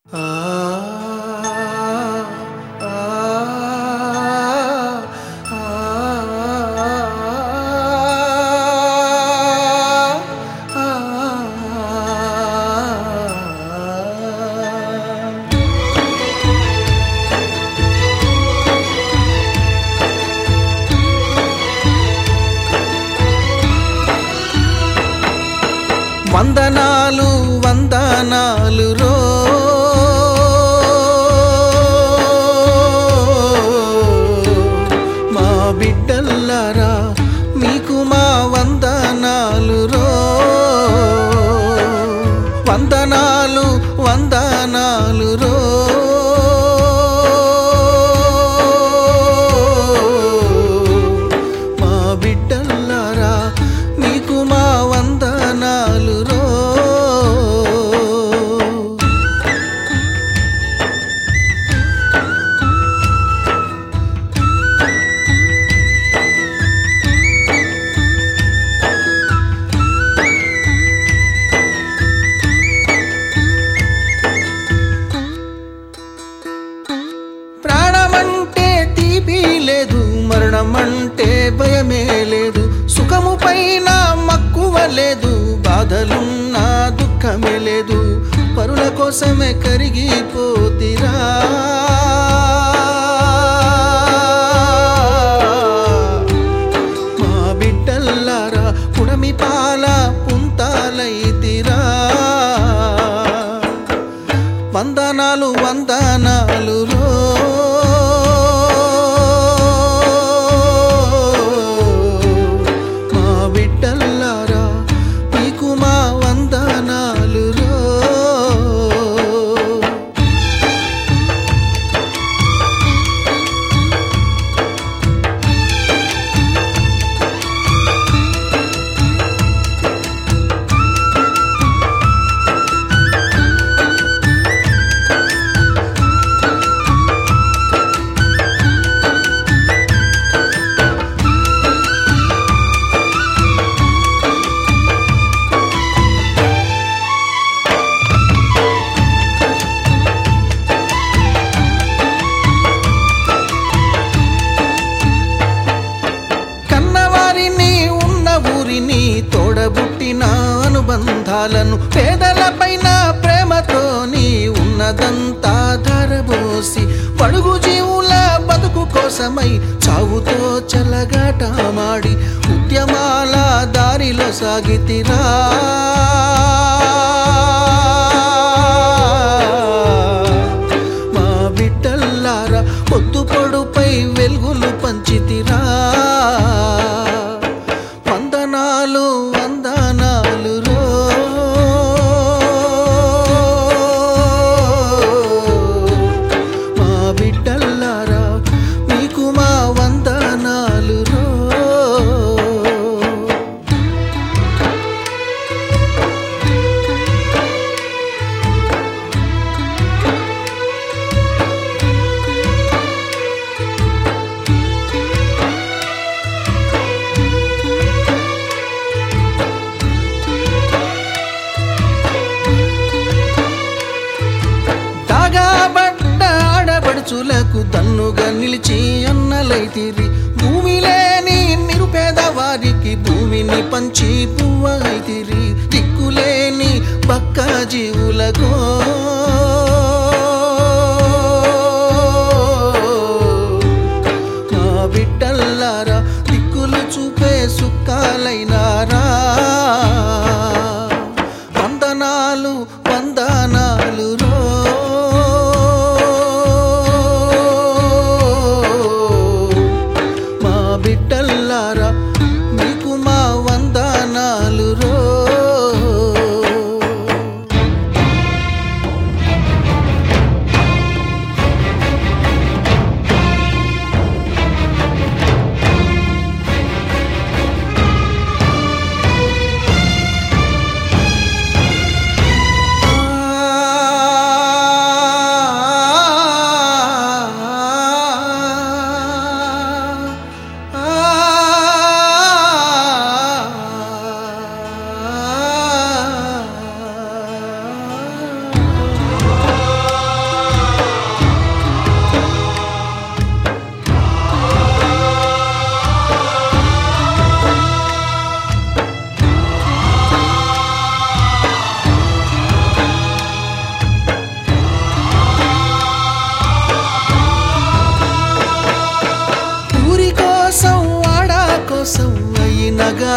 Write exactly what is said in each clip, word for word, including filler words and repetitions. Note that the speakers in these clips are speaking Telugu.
వందనాలు వందనాలు రో మా బిడ్డల్లారా మీకు మా వందనాలు రో వందనాలు వందనాలు రో మా బిడ్డల్లారా మీకు మా వందనాలు రో ప్రాణమంటే తీపి లేదు, మరణమంటే భయమే లేదు, సుఖము పైన మక్కువ లేదు, బాధలున్నా దుఃఖమే లేదు, పరుల కోసమే కరిగిపోతిరా మా బిడ్డల్లారా పుడమి పాల పుంతాలైతిరా వందనాలు వందనాలు రో మా బిడ్డల్లారా మీకు మా వందనాలు రో తోడబుట్టిన అనుబంధాలను పేదల పైన ప్రేమతో నీ ఉన్నదంతా ధరబోసి పడుగు జీవుల బతుకు కోసమై చావుతో చెలగాటమాడి ఉద్యమాల దారిలో సాగితిరా మా బిడ్డల్లారా పొద్దు పొడుపై వెలుగులు పంచితిరా వందనాలు వందనాలు రో మా బిడ్డల్లారా మీకు మా వందనాలు రో ఆడబడుచులకు దన్నుగా నిలిచి అన్నలైతిరి, భూమి లేని నిరుపేద వారికి భూమిని పంచి పువ్వైతిరి, దిక్కులేని బక్క జీవులకు మా బిడ్డల్లారా దిక్కులు చూపే సుక్కాలైనారా వందనాలు వందనాలు రో బిడ్డల్లారా మీకు మా వందనాలు రో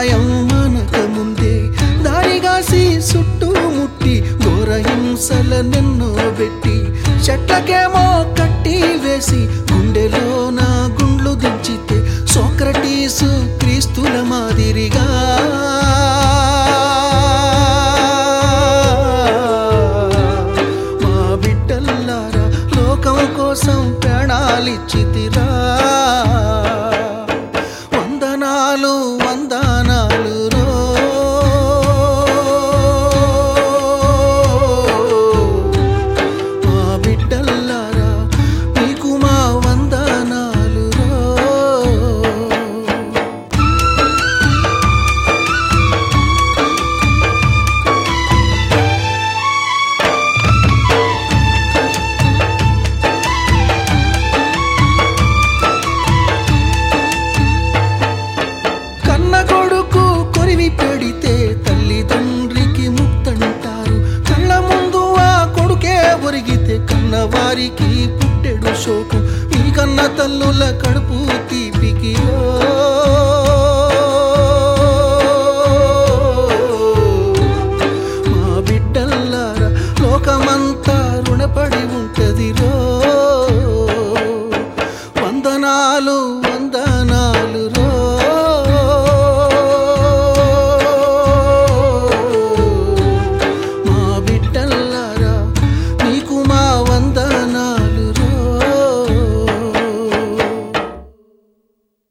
సాయం మనక ముందే దారిగాసి చుట్టుముట్టి ఘోరహింసల నిన్నో పెట్టి చెట్లకేమో కట్టి వేసి గుండెలోన గుండ్లు దించితే సోక్రటీసు క్రీస్తుల మాదిరిగా మా బిడ్డల్లారా లోకం కోసం ప్రాణాలిచ్చితిరా వందనాలు వందనాలు రో మా బిడ్డల్లారా మీకు మా వందనాలు రో కన్న కొడుకు కొరివి పెడితే తల్లిదండ్రికి ముక్తంటారు కళ్ళ ముందు ఆ కొడుకే ఒరిగితే కన్నవారికి పుట్టెడు శోకం ఈ కన్న తల్లుల కడుపు తీపికి ఓ